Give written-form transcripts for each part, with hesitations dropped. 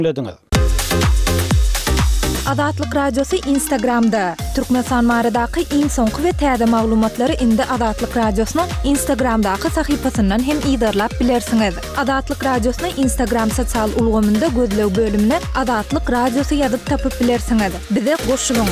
Adatlyk Radiosu Instagramda. Türkmenistan maradaky iň soňky we täze maglumatlary indi Adatlyk Radiosynyň Instagramdaky sahypasyndan hem ýa-da bilersiňiz. Adatlyk Radiosynyň Instagram sosial ulgamynda gözlew bölümine Adatlyk Radiosu ýazyp tapyp bilersiňiz. Bize goşulyň.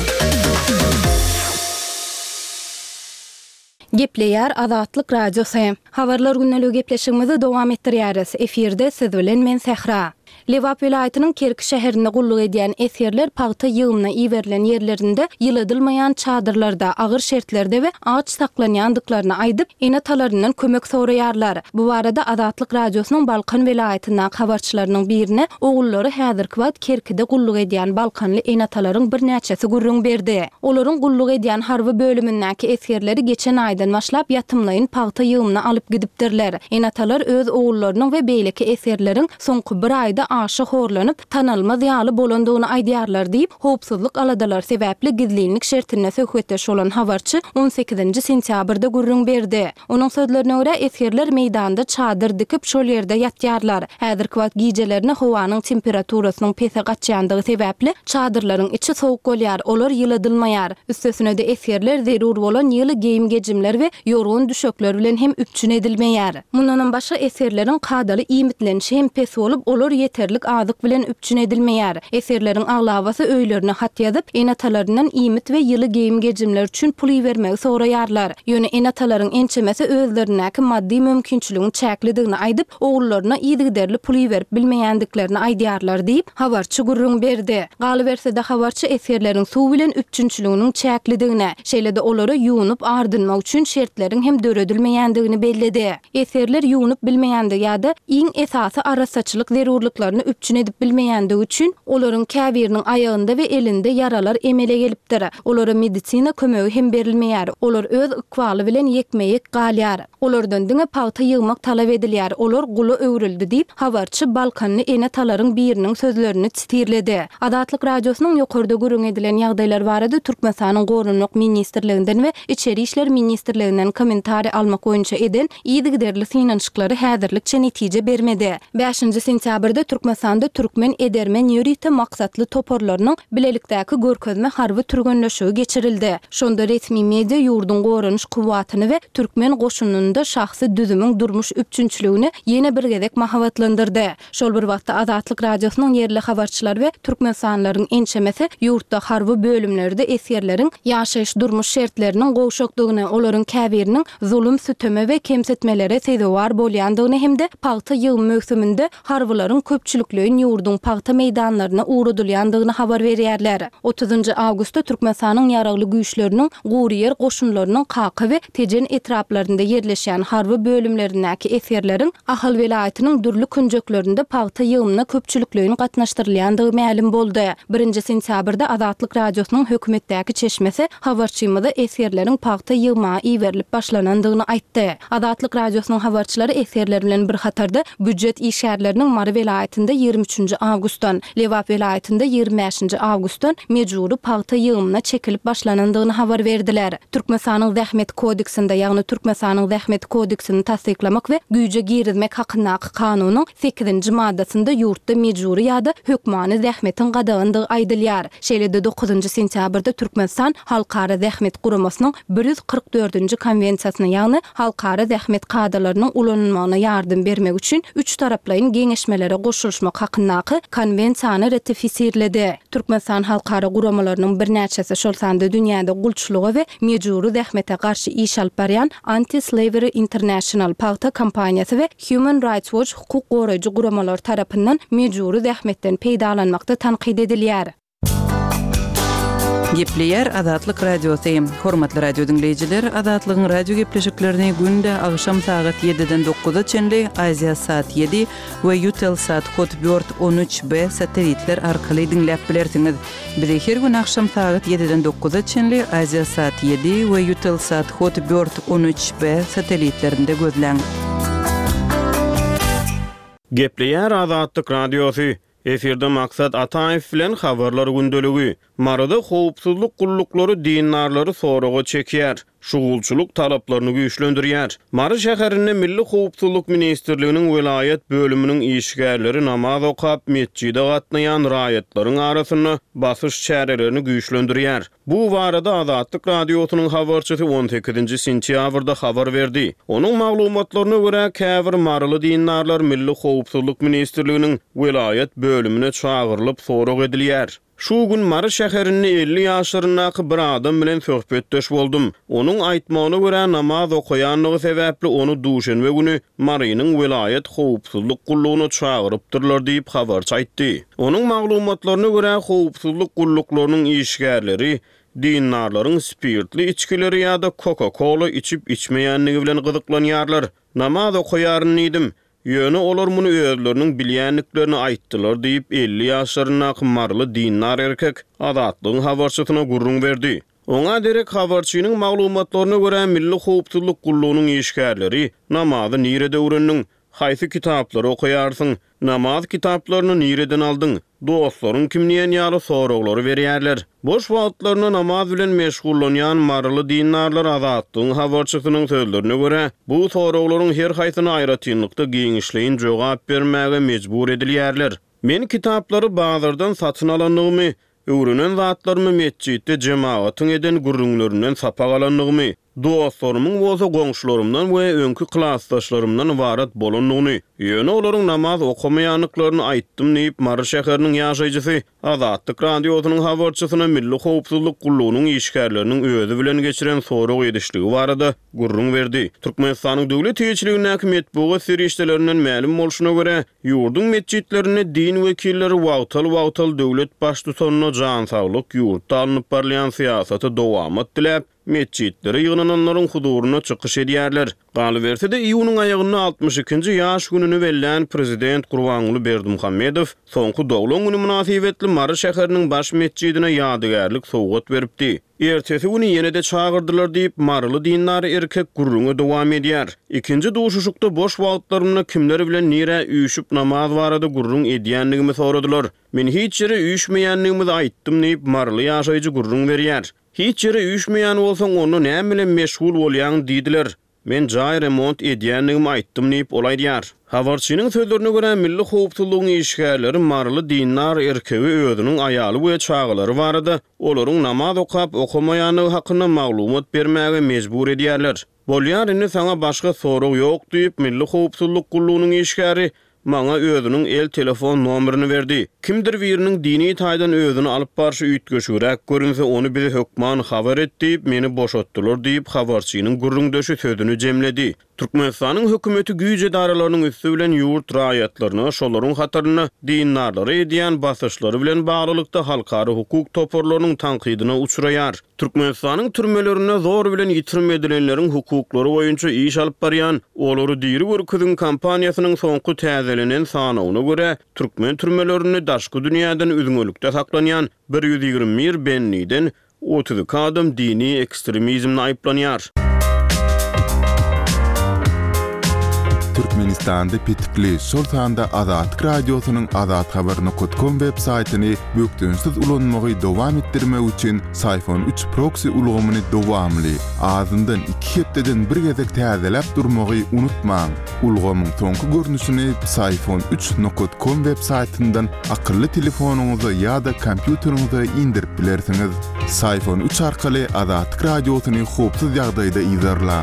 Gepleýär Adatlyk Radiosu. Habarlar günnälik gepleşigimizi dowam etdirýäris. Efirde siz bilen men Sehra. Lewap vilayatynyň Kerki şäherinde gulluk edýän esirler paýta ýygymyna iwerilen ýerlerinde ýyladylmaýan çadyrlarda, agyr şertlerde we ağaç saklanýandyklaryny aýdyp, enatalaryndan kömek soraýarlar. Bu barada Adatlyk Radiosynyň Balkan vilayatyndan habarçylarynyň birine ogullary häzirki wagt Kerkide gulluk edýän balkanly enatalaryň bir näçesi gurrun berdi. Olaryň gulluk edýän harby bölümindäki esirleri geçen aýdan başlap ýatymlaýyn paýta ýygymyna alyp gidipdirler. Enatalar öz ogullarynyň we beýleki esirleriň soňky bir aýda aşy horlanyp tanalmaz ýaly bolandygyny aýdýarlar diýip howpsuzlyk aladalar sebäpli gizlilik şertine söhbetdeş bolan habarçy 18 sentýabrda gurrun berdi. Onuň sözlerine görä esirler meýdanda çadyr dikip şol ýerde ýatýarlar. Häzirki wagt gijelerini howanyň temperaturasynyň pese gaçýandygy sebäpli çadyrlaryň içi sowuk bolýar, olar ýyladylmaýar. Üstesine de esirler zerur bolan ýyly geyim gejimler we ýorgun düşökler bilen hem üpçün edilmeýär. Mundan başga esirleriň kadaly iýmitlenişi hem pes bolup olar yeterlik azyk bilen üpçün edilmeýär. Esirleriň aglawasy öýlerine hat ýazyp, enatalaryndan iýmit we ýyly geyim gejimler üçin pul bermegi soraýarlar. Ýöne enatalaryň ençemesi özlerindäki maddi mümkinçiligini çäklidigini aýdyp, ogullaryna ýygyderli pul berip bilmeýändiklerini aýdýarlar diýip habarçy gurrun berdi. Galy bersede habarçy esirleriň suw bilen üpçünçiliginiň çäklidigine, şeýle-de olary ýuwunyp ardynmak üçin şertleriň hem döredilmeýändigini bellidi. Esirler ýuwunyp bilmeýändigi ýa-da iň esasy arasaçylyk zerurlyklaryny üpçün edip bilmeýändigi üçin olaryň käbiriniň aýagynda we elinde yaralar emele gelipdir. Olara medisina kömegi hem berilmeýär. Olar öz ykwaly bilen yekmeyek galýar. Olardan diňe paýta ýygmak talap edilýär. Olar guly öwrüldi diýip habarçy Balkanly enatalaryň biriniň sözlerini çitirledi. Adatlyk Radiosynyň ýokarda gurrun edilen ýagdaýlar barada Türkmenistanyň Gorunluk ministrliginden we İçeri işler ministrliginden kommentari almak boýunça eden ýygyderli synançyklary häzirlikçe netije bermedi. 5 sentýabrda Türkmenistanda türkmen edermen ýörite maksatly toporlarynyň bilelikdäki görkezme harby türgenleşigi geçirildi. Şonda resmi media ýurdun gorunuş kuwatyny we türkmen goşununda şahsy düzümüň durmuş üpçünçiligini ýene bir gezek mahabatlandyrdy. Şol bir wagtda Adatlyk Radiosynyň yerli habarçylar we türkmensanlaryň ençemesi ýurtda harby bölümlerde esirleriň ýaşaýyş durmuş şertleriniň gowşakdygyny, olaryň käbiriniň zulüm, süteme we kemsetmelere sezewar bolýandygyny hem-de paýta ýygym mögsüminde harbylaryň köpçülikliğin ýurdun paýta meýdanlaryna uğrudylýandygyny habar berýärler. 30 awgustda Türkmenistanyň ýaragly güýçleriniň Guriýer goşunlarynyň Kaky we Tejen etraplarynda ýerleşýän harby bölümlerindäki esirleriň Ahal vilayatynyň dürli künjeklerinde paýta ýygymyna köpçülikliğin gatnaşdyrylýandygy ma'lum boldy. 1 sentýabrda Adatlyk Radiosynyň hökümetdäki çeşmesi habarçymyda esirleriň paýta ýygma iwerilip başlanandygyny aýtdy. Adatlyk Radiosynyň habarçylary esirler bilen bir hatarda büdjet işgärleriniň Mary vilayatynda 23 awgustdan, Lewap vilayatynda 25 awgustdan mejburi paýta ýygymyna çekilip başlanandygyny habar berdiler. Türkmenistanyň Zähmet kodeksinde, ýagny Türkmenistanyň Zähmet kodeksini tasdiklamak we güýje girizmek hakyndaky kanunyň 8-nji maddasynda ýurtda mejburi ýa-da hökmany zähmetin gadagandygy aýdylýar. Şeýle-de 9 sentýabrda Türkmenistan Halkara Zähmet Guramasynyň 144-nji konwensiýasyna, ýagny Halkara Zähmet kadrlarynyň ulanmagyna ýardym bermek üçin 3 taraplaryň geňeşmelere goşulmak hakyndaky konwensiýany ratifisirledi. Türkmenistan halkara guramalarynyň bir näçesi şol sanda dünýäde gulçylygy we mejburi zähmete garşy iş alyp barýan Anti-Slavery International paýta kampaniýasy we Human Rights Watch hukuk goraýjy guramalar tarapyndan mejburi zähmetden peýdalanmakda tanqid edilýär. Gepleýär Adatlyk Radiosu. Hormatly radio dinleýijiler, Adatlygyň radio gepleşiklerini günde agşam saat 7-den 9-a çenli Aziya saat 7 we Eutelsat Hotbird 13B satelitler arkaly dinläp bilersiňiz. Bizi her gün agşam saat 7-den 9-a çenli Aziya saat 7 we Eutelsat Hotbird 13B satelitlerinde gözleň. Gepleýär Adatlyk Radiosu. Efirde maksat Ataýew bilen habarlar gündeligi. Marada howpsuzlyk gulluklary dinarlary soraga çekýär. şugulçuluk talaplaryny güýçlendirýär. Mary şäherinde Milli Howpsuzlyk Ministrliginiň welayet bölüminiň işgärleri namaz okap mesjide gatnaýan raýatlaryň arasyna basyş çärelerini güýçlendirýär. Bu barada Azatlyk radiosynyň habarçysy 18-nji sentýabrda habar berdi. Onuň maglumatlaryna görä käbir marly dinarlar Milli Howpsuzlyk Ministrliginiň welayet bölümine çağırlyp sorag edilýär. Şu gün Mary şäherinde 50 ýaşlarynaky bir adam bilen söhbetdeş boldum. Onuň aýtmagyna görä namaz okuýanlygy sebäpli onu duşenbe güni Marynyň welayet howpsuzlyk gullugyna çağırypdyrlar diýip habarçy aýtdy. Onuň maglumatlaryna görä howpsuzlyk gulluklarynyň işgärleri dinarlaryň spirtli içkileri ýa-da Coca-Cola içip içmeýänligi bilen gyzyklanýarlar. Namaz okuýaryn idim. Ýöne olar muny özleriniň bilýänliklerini aýtdylar diýip 50 ýaşlarynaky marly dinnar erkek Azatlygyň habarçysyna gurrun berdi. Oňa derek habarçynyň maglumatlaryna görä Milli Howpsuzlyk gullugynyň işgärleri namazy nirede öwrendiň, haýsy kitaplary okuýarsyň, namaz kitaplaryny nireden aldyň, dostlaryň kimniýen ýaly soraglary berýärler. Boş wagtlaryny namaz bilen meşgullanýan marly dinarlar Azatlygyň habarçysynyň sözlerine görä, bu soraglaryň her haýsyna aýratynlykda giňişleýin jogap bermäge mejbur edilýärler. Men kitaplary bazardan satyn alanlygymy, öwrenen zatlarymy mesjidde jemaatyn eden gurrunlarynyň sapag alanlygymy, dostlarymyň bolsa goňşularymdan we öňkü klassdaşlarymdan ibaret bolanlygyny, ýöne olaryň namaz okumaýanlyklaryny aýtdym diýip Mary şäheriniň ýaşaýjysy Azatlyk radiosynyň habarçysyna Milli Howpsuzlyk gullugynyň işgärleriniň özi bilen geçiren sorag edişligi barada gurrun berdi. Türkmenistanyň döwlet ýetirligine matbuat serişdelerinden ma'lum bolşuna görä, ýurduň mesjidlerine din wekilleri wagtal döwlet başlygyna jan saglyk ýurtda alınıp barlayan siýasaty dowam etdirip, mesjidlere ýygnananlaryň huduruna çykyş edýärler. Galybersede iýunyň aýagyny 62-nji ýaş gününi bellen prezident Gurbanuly Berdimuhammedow soňky dowlan güni münasibetli Mary şäheriniň baş mesjidine ýadygärlik sowgat beripdi. Ertesi güni ýene-de çağırdylar diýip marly dinnar erkek gurruňa dowam edýär. Ikinji duşuşukda boş wagtlarymda kimler bilen nire üýüşüp namaz barada gurrun edýänligimi soradylar. Men hiç ýere üýüşmeýänligimi aýtdym diýip marly ýaşaýjy gurrun berýär. Hiç ýere üýüşmeýän bolsaň onu näme bilen meşgul bolýan diýdiler. Men jaý remont edýänligimi aýtdym diýip olaýdýar. Habarçynyň sözlerine görä Milli Howpsuzlygyň işgärleri marly dinnar erkegi özüniň aýaly we çağalary barada olaryň namaz okap okumaýanlygy hakynda maglumat bermäge mejbur edýärler. Bolýar indi saňa başga sorag ýok diýip Milli Howpsuzlyk gullugynyň işgäri maňa özüniň el telefon nomerini berdi. Kimdir biriniň dini taýdan özüni alyp barşy üýtgeşürek görünse onu bize hökman habar etdi, meni boşatdylar diýip habarçynyň gurrundaşy sözüni jemledi. Türkmenistanyň hökümeti güýje daralarynyň üstü bilen ýurt raýatlaryna, şolaryň hataryna, dinarlary edýän basyşlary bilen baglykda halkary hukuk toporlarynyň tanqydyna uçuraýar. Türkmenistanyň türmelerine zor bilen ýitirme edilenleriň hukuklary boýunça iş alyp barýan, olary diýri görkezin kampaniýasynyň soňky täzelenen sanawyna görä, türkmen türmelerinde daşky dünýäden üzüňlükde saklanýan 121 benniden 30 adam dini ekstremizmle aýplanýar. Türkmenistan'da pitipli şol sanda Azatlyk radiosynyň azathabaryny.com web saýtyny bökdünsiz ulanmagy dowam etdirmek üçin Sayfon 3 proxy ulgamyny dowamly azyndan 2 hepdeden bir gezek täzeläp durmagy unutmaň. Ulgamyň soňky görnüşini sayfon3.com web saýtyndan akylly telefonuňyza ýa-da kompýuteriňize indirip bilersiňiz. Sayfon 3 arkaly Azatlyk radiosyny howpsuz ýagdaýda izlerläň.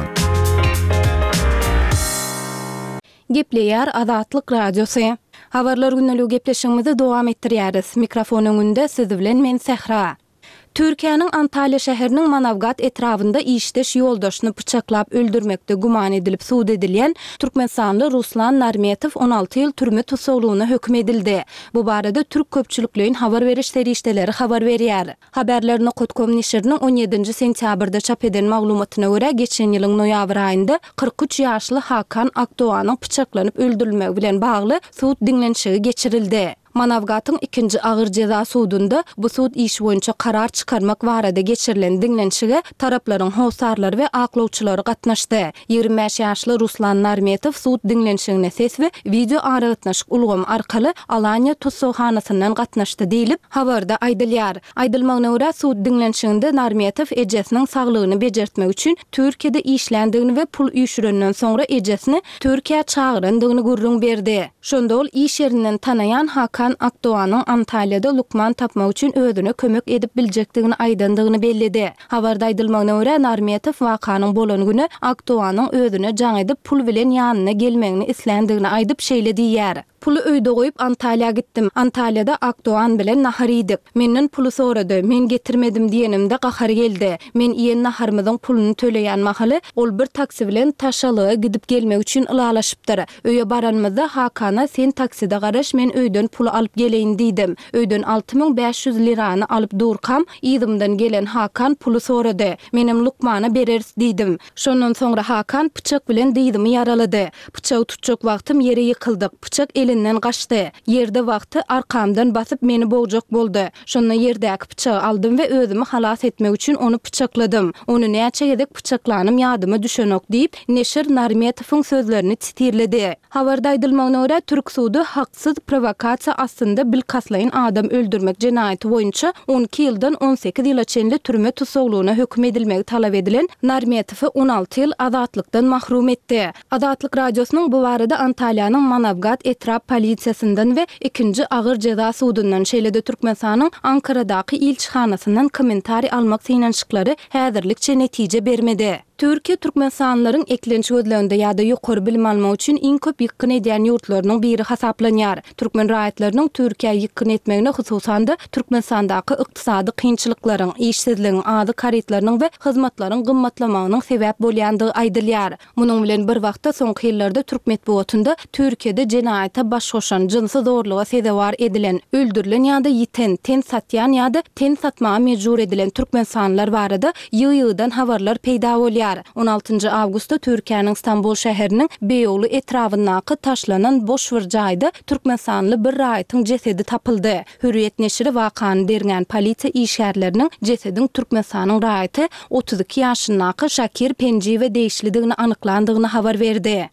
Gepleýär Azatlyk radiosy. Habarlar günnälik gepleşigimizi dowam etdirýäris. Mikrofon öňünde siz bilen men Sehra. Türkiýanyň Antalya şäheriniň Manawgat etrafynda işdeş ýoldaşyny pyçaklap öldürmekde guman edilip suud edilýän Türkmenistanly Ruslan Narmetow 16 ýyl türme tutsagylygyna hökm edildi. Bu barada türk köpçülikligiň habar beriş serişdeleri habar berýär. Haberlerini.com neşriniň 17-nji sentýabrda çap eden maglumatyna görä geçen ýylyň noýabr aýynda 43 ýaşly Hakan Akdoğanyň pyçaklanyp öldürilmegi bilen bagly suud diňlenşigi geçirildi. Manavgat'ın ikinci ağır ceza sudunda bu sud iş boyunca karar çıkarmak barada geçirilen dinlenişige tarapların howsarlary ve aklawçylary gatnaşdy. 25 ýaşly Ruslan Narmetov sud dinlenişine ses ve video aragatnaşyk ulgam arkaly Alanya Tutsowhanasyndan gatnaşdy diýilip habarda aýdylýar. Aýdylmagyna görä sud dinlenişinde Narmetov ejesiniň saglygyny bejertmek üçin Türkiýede işlendigini ve pul üýşürenden soňra ejesini Türkiýe çağırandygyny gurrun berdi. Şonda ol iş ýerinden tanayan Hakan Akdoğan'ın Antalya'da lukman tapmak üçin özüne kömek edip biljekdigini aýdandygyny bellidi. Habarda aýdylmagyna görä Narmetov wakanyň bolan güni Akdoğan'ın özüne jaň edip pul bilen ýanyna gelmegini islendigini aýdyp şeýle diýär. Pulu öýde goýup Antalya gittim. Antalya'da Akdoğan bilen nahar idik. Menden pulu sorady. Men getirmedim diýenimde gahar geldi. Men iýen naharmyzyň pulunu töleýän mahaly ol bir taksi bilen Taşalyga gidip gelmek üçin ılalaşypdyr. Öýe baranmyzda Hakana sen takside garaş men öýden pul alyp geleýin diýdim. Öýden 6500 lirany alyp durkam. Ýydymdan gelen Hakan pulu sorady. Menim lukmana berers diýdim. Şondan soňra Hakan pıçak bilen diýdimi ýaralady. Pıçagy tutjak wagtym ýere ýykyldyk. Pıçak elinden gaçdy. Yerde wagty arkamdan basyp meni bowjak boldy. Şonda ýerdäki pıçagy aldym we özümi halas etmek üçin onu pıçakladym. Onu näçe gedek pıçaklanym ýadyma düşenok diýip Neşir Narmetowyň sözlerini titirledi. Habarda aýdylmagyna görä Türk sudy haksyz provokasiýa aslında bilkaslaýyn adam öldürmek jenaýaty boýunça 12 ýyldan 18 ýyla çenli türme tutsaglygyna hökm edilmegi talap edilen Narmetowy 16 ýyl azatlykdan mahrum etdi. Azatlyk radiosynyň bu barada Antalyanyň Manavgat etrap polisiýasyndan we ikinji agyr ceza sudundan şeýlede Türkmenistanyň Ankaradaky ilçihanasyndan kommentari almak synanşyklary häzirlikçe netije bermedi. Türkiýe türkmenistanylaryň eklençi gözleginde ýa-da ýokary bilim almak üçin iň köp ýykyn edýän ýurtlarynyň biri hasaplanýar. Türkmen raýatlarynyň Türkiýe ýykyn etmegine hususan da Türkmenistandaky ykdysady kynçylyklaryň, işsizligiň, ady karytlarynyň we hyzmatlaryň gymmatlamagynyň sebäp bolýandygy aýdylýar. Munyň bilen bir wagtda soňky ýyllarda Türk medeniýetinde Türkiýede jenaýata baş goşan, jynsy zorluga sebäp edilen, öldürilen ýa-da ýiten, ten satýan ýa-da ten satmaga mejbur edilen türkmenistanylar barada ýygy-ýygydan habarlar peýda bolýar. 16 awgustda Türkiýanyň Istanbul şäheriniň Beýoğlu etrafyndaky taşlanan boş bir jaýda türkmenistanly bir raýatyň jesedi tapyldy. Hürriyet neşri wakany derňän polisiýa işgärleriniň jesedin Türkmenistanyň raýaty 32 ýaşyndaky Şakir Penjiwe deýişlidigini anyklandygyny habar berdi.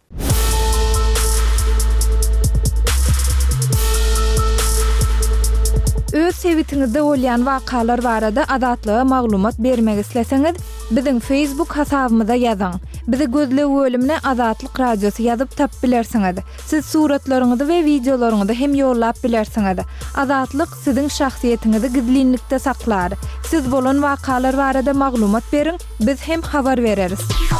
Öz sevitiňizde bolýan wakalar barada adatlyga maglumat bermek isleseňiz, biziň Facebook hasabymyza ýazyň. Bizi gözle bölümine Azatlyk Radiosu ýazyp tap bilersiňiz. Siz suratlaryňyzy we videolaryňyzy hem ýollap bilersiňiz. Azatlyk siziň şahsiýetiňizi gizlinlikde saklar. Siz bolan wakalar barada maglumat beriň, biz hem habar bereriz.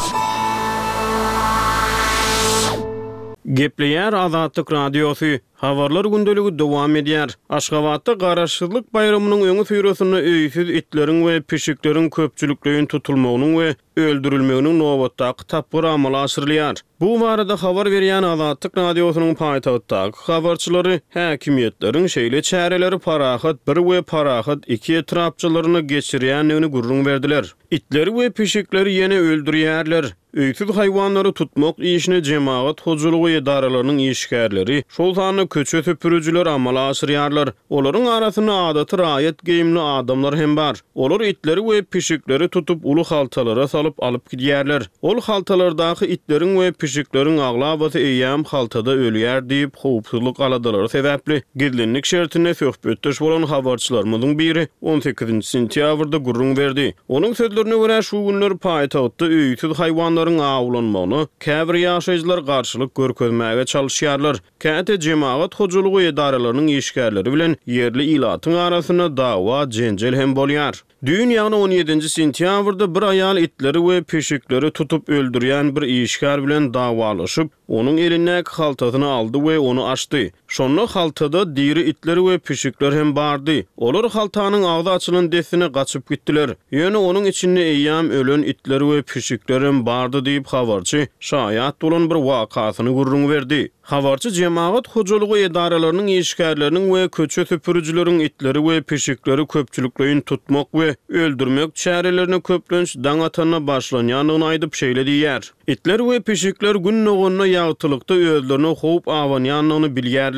Gepleýär Azatlyk Radiosu. Habarlar gündöligi dowam edýär. Aşgabatda garaşsyzlyk bayramynyň öňü süýresinde öýsiz itleriň we pişiklerin köpçülikligiň tutulmagynyň we öldürilmeginiň nobatdaky tapgyr amala aşyrylýar. Bu barada habar berýän Azatlyk Radiosynyň paýtagtdaky habarçylary häkimiýetleriň şeýle çäreleri parahat 1 we parahat 2 etrapçylaryny geçirýänligini gurrun berdiler. Itleri we pişikleri ýene öldürýärler. Öýsiz haýwanlary tutmak işine jemaat hojulugy edaralarynyň işgärleri, şol sany köçe süpürüjüler amala aşyrýarlar. Olaryň arasyna adaty raýat geýimli adamlar hem bar. Olar itleri we pişikleri tutup ulu haltalara salyp alyp gidýärler. Ol haltalardaky itleriň we pişiklerin aglabasy eýäm haltada ölýär diýip howpsuzlyk aladylary sebäpli gizlinlik şertine söhbetdeş bolan habarçylarymyzyň biri 18 sentýabrda gurrun berdi. Onuň sözlerine görä şu günler paýtagtda öýsiz haýwanlaryň awlanmagyny käbir ýaşaýjylar garşylyk görkezmäge çalyşýarlar. Käte jemaat hojulugy edaralarynyň işgärleri bilen yerli ilatyň arasyna dawa jenjel hem bolýar. Dünýäni 17 sentýabrda bir aýal itleri we pişikleri tutup öldürýän bir işgär bilen dawalaşyp, onuň elindäki haltasyny aldy we onu açdy. Şonda haltada diri itleri we pişikler hem bardy. Olar haltanyň agzy açylan desine gaçyp gitdiler. Ýöne onuň içinde eýäm ölen itleri we pişikler hem bardy diýip habarçy şaýat bolan bir wakasyny gurrun berdi. Habarçy jemaat hojulugy edaralarynyň işgärleriniň we köçe süpürüjüleriň itleri we pişikleri köpçülikligiň tutmak we öldürmek çärelerini köplenç daňatana başlanýanyny aýdyp şeýle diýär. Itler we pişikler gün nogyna ýagtylykda özlerine howp awanýanyny bilýärler.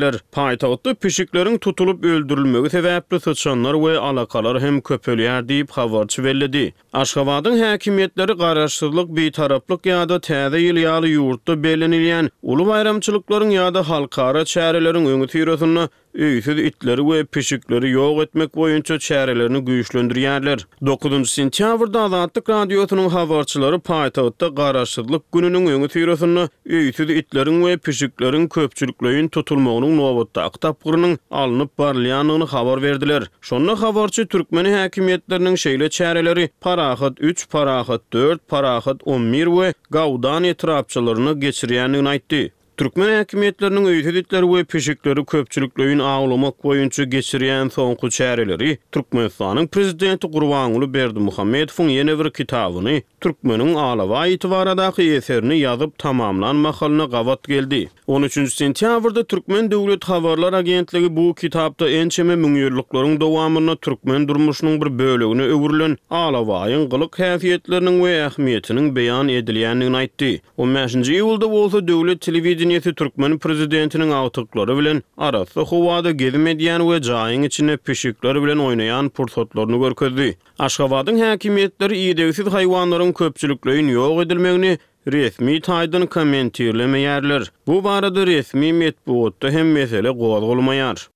edýärler. Paýtagtda pişikleriň tutulup öldürilmegi sebäpli sıçanlar we alakalar hem köpelýär diýip habarçy bellidi. Aşgabatyň häkimetleri garaşsyzlyk, betaraplyk ýa-da täze ýyl ýaly ýurtda belenilýän uly bayramçylyklaryň ýa-da halkara çäreleriň öňü tyrasyny öýsüz itleri we pişikleri ýok etmek boýunça çärelerini güýçlendirýärler. 9 sentýabrda Azatlyk radiosynyň habarçylary paýtagtda garaşsyzlyk gününiň öňü tyrasyny öýsüz itleriň we pişikleriň köpçülikleýin tutulmagynyň nowatda tapgyrynyň alınıp barlýanyny habar berdiler. Şonda habarçy türkmen häkimetleriniň şeýle çäreleri Parahat 3, Parahat 4, Parahat 11 we Gawdan etrapçylaryny geçirýändigini aýtdy. Türkmen häkimetleriniň öýteditleri we pişikleri köpçülikleýin aglamak boýunça geçirýän soňky çäreleri Türkmenistanyň prezidenti Gurbanuly Berdimuhammedowyň ýene bir kitabyny Türkmeniň alawa ýetibaradaky eserini ýazyp tamamlanmagyna gawat geldi. 13 sentýabrda Türkmen Döwlet Habarlar Agentligi bu kitapda ençeme müňýürliklaryň dowamyna türkmen durmuşynyň bir bölegine öwrilen alawaýyň gylyk häsiýetleriniň we ähmiýetiniň beýan edilýändigini aýtdy. 15-nji ýylda bolsa döwlet telewizionyny Türkmen prezidentiniň awtyklary bilen arasy howada gezmedýän we jaýyň içinde pişikler bilen oýnaýan pursatlaryny görkezdi. Aşgabatyň häkimetleri ýedegsiz haýwanlaryň köpçülikleýin ýok edilmegini resmi taýdan kommentirlemeýärler. Bu barada resmi metbuatda hem mesele gozulmaýar.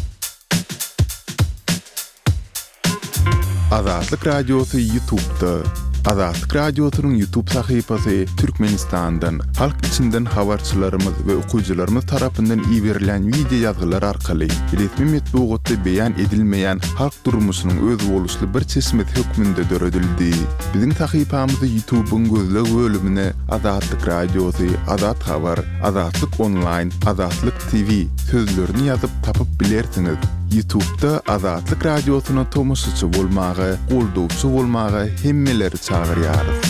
Azatlyk Radiosu YouTube'da. Azatlyk Radiosynyň YouTube sahypasy Türkmenistandan, halk içinden habarçylarymyz we okuyjylarymyz tarapyndan iýerilen video ýazgylar arkaly resmi metbuatda beýan edilmeýän halk durmuşynyň öz boluşly bir çeşmet hökmünde döredildi. Biziň sahypamyzy YouTube'un gözleg bölümine Azatlyk Radiosu, Azat Habar, Azatlyk Online, Azatlyk TV sözlerini ýazyp tapyp bilersiňiz. YouTube'da Azatlyk Radiosyna tomoşaçy bolmagy, goldowçy bolmagy hemmeleri çagyrýarys.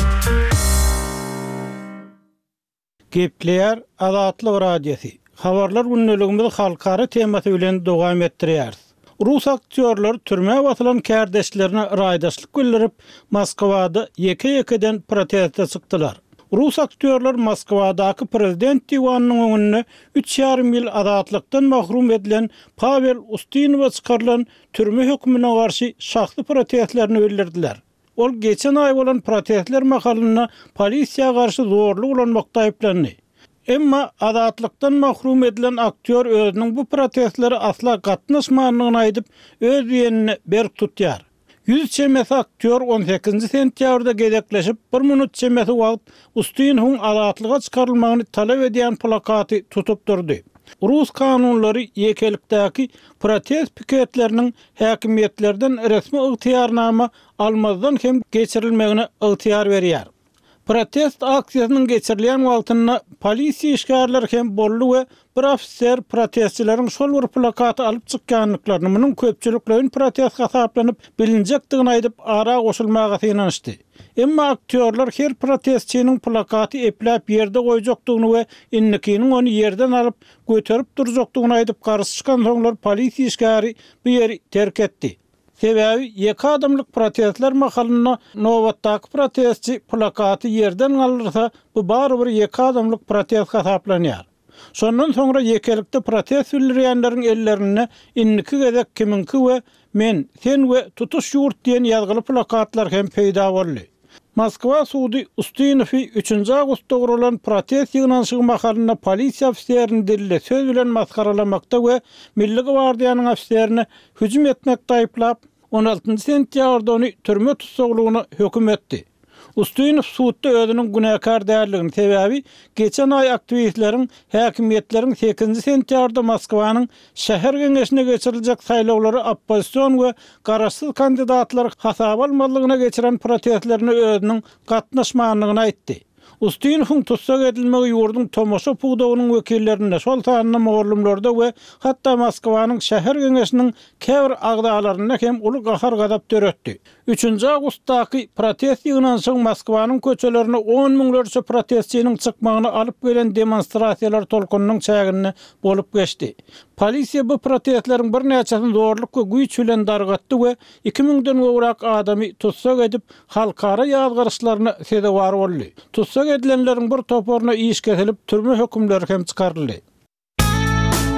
Gepleýär Azatlyk Radiosu. Habarlar günneligimiz halkara temasy bilen dowam etdirýäris. Rus aktyorlar türme batylan kärdeşlerine raýdaşlyk bildirip Moskwada ýeke-ýekeden protestde çykdylar. Rus aktyorlar Moskwadaky prezident diwannyň öňünde 3,5 ýyl azatlykdan mahrum edilen Pavel Ustinowa çykarylan türme hökmüne garşy şahsy protestlerini bildirdiler. Ol geçen ay bolan protestler mahalyna polisiýa garşy zorluk ulanmakda aýplandy. Emma azatlykdan mahrum edilen aktyor özüniň bu protestleri asla gatnaşmagyny aýdyp öz ýenini berk tutýar. 100 çemesi aktyor 18 sentýabrda gedekleşip 1 minut çemesi wagt Ustinowyň azatlyga çykarylmagyny talap edýän plakaty tutup durdy. Rus kanunlary ýekelikdäki protest piketleriniň häkimetlerden resmi ygtyýarnama almazdan hem geçirilmegine ygtyýar berýär. Protest aksiýasynyň geçirilýän wagtyna polisiýa işgärleri hem bolly we bir ofisier protestçileriň şol bir plakaty alyp çykýanlyklaryny munyň köpçüliklerin protest hasaplanyp bilinjekdigini aýdyp ara goşulmaga synanyşdy. Emma aktyorlar her protestçiniň plakaty eplep ýerde goýjakdygyny we innikiniň onu ýerden alyp göterip durjakdygyny aýdyp garşyşkan soňlar polisiýa işgäri bu ýeri terk etdi. Sebäbi ýeke adamlyk protestler mahalyna nowatdaky protestçi plakaty ýerden alyrsa bu barybir ýeke adamlyk protest hasaplanýar. Şondan soňra ýekelikde protest bildirýänleriň ellerine inniki gezek kiminki we men, sen we tutuş ýurt diýen ýazgyly plakatlar hem peýda boldy. Moskwa sudy Ustinowy 3-nji awgustda gurulan protest ýygnanyşyny mahalyna polisiýa ofisiýerini dille söz bilen maskaralamakda we Milli Gwardiýanyň ofisiýerini hüjüm etmekde aýplap 16 sentýabrda ony türme tutsaglygyna hökm etdi. Ustinow suwtda özüniň günäkar däldigini sebäbi geçen ay aktivistleriň häkimetleriň 8 sentýabrda Moskwanyň şäher geňeşine geçiriljek saýlawlary oppozisiýon we garaşsyz kandidatlar hasaba almalygyna geçiren protestlerini özüniň gatnaşmagyny aýtdy. Ustinowyň tutsak edilmegi ýurdun tomoşa pugdawynyň wekillerine şol sanyna maglumatlarda we hatda Moskwanyň şäher geňeşiniň käbir agdalaryna hem uly gahar gadap döretdi. 3-nji awgustdaky protest ýygnanyşyň Moskwanyň köçelerine 10 miňlerçe protestçiniň çykmagyny alyp gelen demonstrasiýalar tolkunynyň çägini bolup geçdi. Polisiýa bu protestleriň bir näçesini zorluk we güýç bilen dargatdy we 2000den gowrak adamy tutsak edip halkara ýazgyryşlaryny sedewar boldy. Tutsak edilenleriň bir toporuna iş kesilip türme hökümleri hem çykaryldy.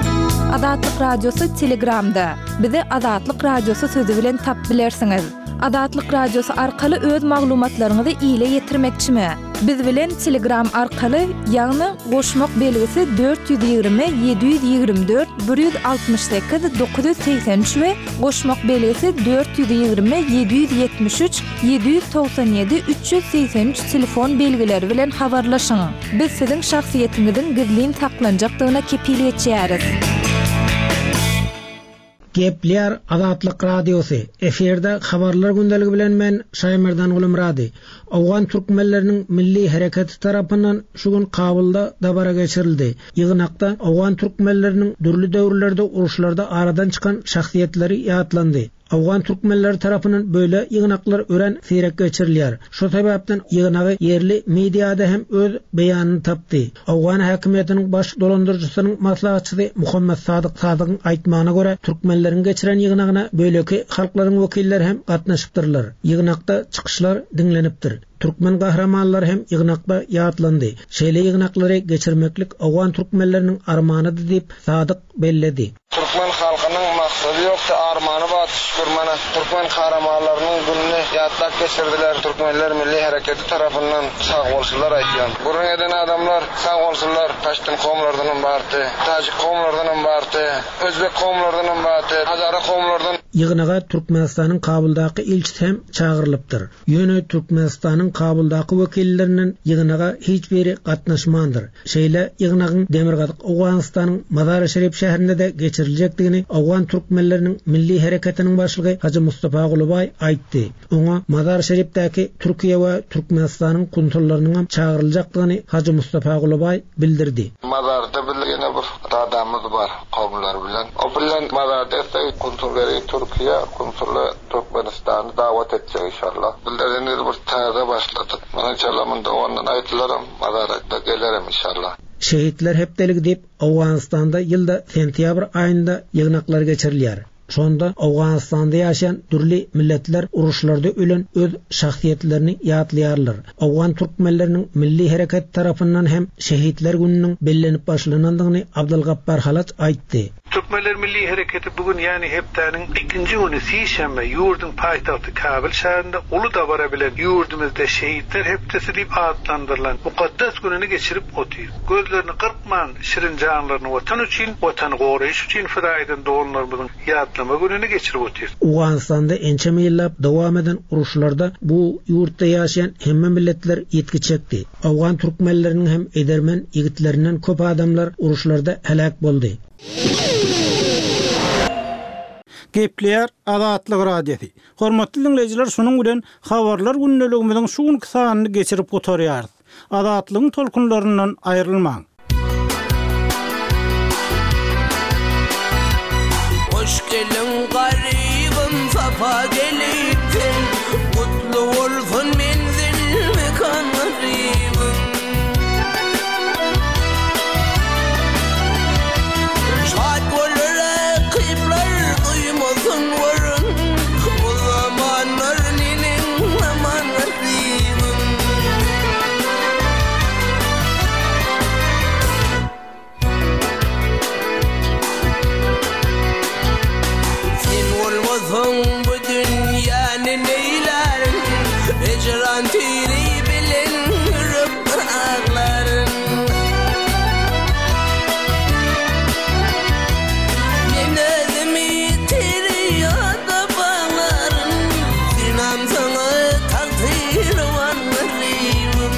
Adatlyk radiosu Telegramda. Bizi Adatlyk radiosu sözü bilen tap bilersiňiz. Adatlyk radiosu arkaly öz maglumatlaryňyzy ile ýetirmekçimi? Biz bilen Telegram arkaly ýagny goşmak belgisi 420 724 168 983 we goşmak belgisi 420 773 797 383 telefon belgileri bilen habarlaşyň. Biz siziň şahsiýetiňizin gizlin taklanjakdygyna kepiliyet etýäris. Gepler Adatlyk radiosu. Eferde habarlar gündeligi bilen men Şaýmerdan Gulumrady. Awgan türkmenleriniň milli hareketi tarapyndan şu gün Kabulda dabara geçirildi. Ýygnakda awgan türkmenleriniň dürli döwürlerde uruşlarda aradan çykan şahsiýetleri ýatlandy. Awgan türkmenleri tarapyndan böyle ýygnaklar ören sirek geçirilýär. Şu sebäpden ýygnagy yerli mediada hem öz beýanyny tapdy. Awgan häkimetiniň baş dolandyrjysynyň maslahatçysy Muhammed Sadykyň aýtmagyna görä, türkmenleriň geçiren ýygnagyna böyleki halklaryň wekilleri hem gatnaşypdyrlar. Ýygnakda çykyşlar dinlenipdir. Türkmen gahramanlar hem ýygnakda ýatlandy. Şeýle ýygnaklary geçirmeklik awgan türkmenleriniň armanydy diýip Sadyk belledi. Türkmen halkynyň maksady ýoksa armany batyş gurmana. Türkmen kahramanlarynyň gününi ýatlap geçirdiler. Türkmenler milli hareketi tarapyndan sağ bolsunlar aýtýan. Gurun eden adamlar sağ bolsunlar. Paştyn gowmlardan bardy, Tajik gowmlardan bardy, Özbek gowmlardan bardy, Hazara gowmlardan. Ýygnaga Türkmenistanyň Kabuldaky elçisi hem çağırlypdyr. Ýöne Türkmenistanyň Kabuldaky wekillerinden ýygnaga hiç biri gatnaşmandyr. Şeýle ýygnagyň Demirgazyk Awganistanyň Mazar-ı Şerif şäherinde de geçiriljekdigini awgan türkmenleriniň milli hareketiniň başlygy Hacı Mustafa Gulubay aýtdy. Oňa Mazar-ı Şerifdäki Türkiýe we Türkmenistanyň konsullarynyň hem çağıryljakdygyny Hacı Mustafa Gulubay bildirdi. Mazarda bilgene bir adamymyz bar gowmlar bilen. O bilen Mazarda konsulary Türkiýe konsuly Türkmenistany dawat etjek inşallah. Bildirdiňiz bir taýda başladyk. Mana çalamynda ondan aýtlaram, Mazarda gelerim inşallah. Şehitler hepdelik diýip Awganistanda ýylda sentýabr aýynda ýygnaklar geçirilýär. Şonda Awganistanda ýaşaýan dürli milletler uruşlarda ölen öz şahsiýetlerini ýatlaýarlar. Awgan türkmenleriniň milli hareket tarapyndan hem şehitler gününiň bellenip başlanandygyny Abdulgappar Halaç aýtdy. Türkmenler Milli Hareketi bugün yani heptäniň ikinji güni sişenme ýurdun paýtagty Kabul şäherinde uly dabara bilen ýurdumyzda şehitler hepdesi diýip adlandyrylan mukaddes gününi geçirip otyr. Gözlerini kırpman şirin janlaryny watan üçin, watany goraýyş üçin fida eden doganlarymyzyň ýatlama gününi geçirip otyr. Awganistanda ençe ýyllap dowam eden uruşlarda bu ýurtda ýaşaýan hemme milletler ýetki çekdi. Awgan türkmenleriniň hem edermen ýigitlerinden köp adamlar uruşlarda helak boldy. Gepler Adatlyk radiosu. Hormatly dinleyijiler, şonuň bilen habarlar günneligimiziň şu gün sanyny geçirip gotarýar. Adatlygyň tolkunlaryndan aýrylmaň. Hoş gelin garibim, safa gelin, mutlu olsun menzil mekan garibim. Şad bolere kıyblar duymasın varın, o zamanlar ninin aman garibim. Sen olmasın bu dünyanın eylerin, ecran tiri bilen rıp ağların. Nenezimi tiri yada bağların, sinam sana takdir var garibim.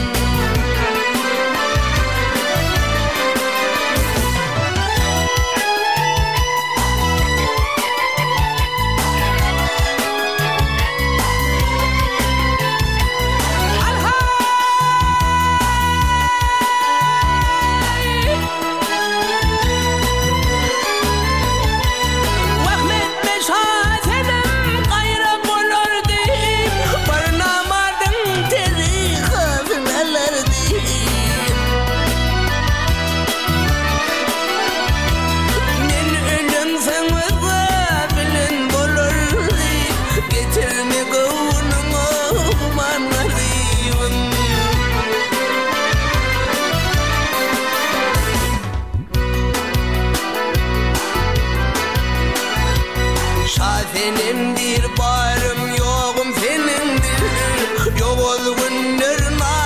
senindir barım yoğum senindir. Yok ol günlerin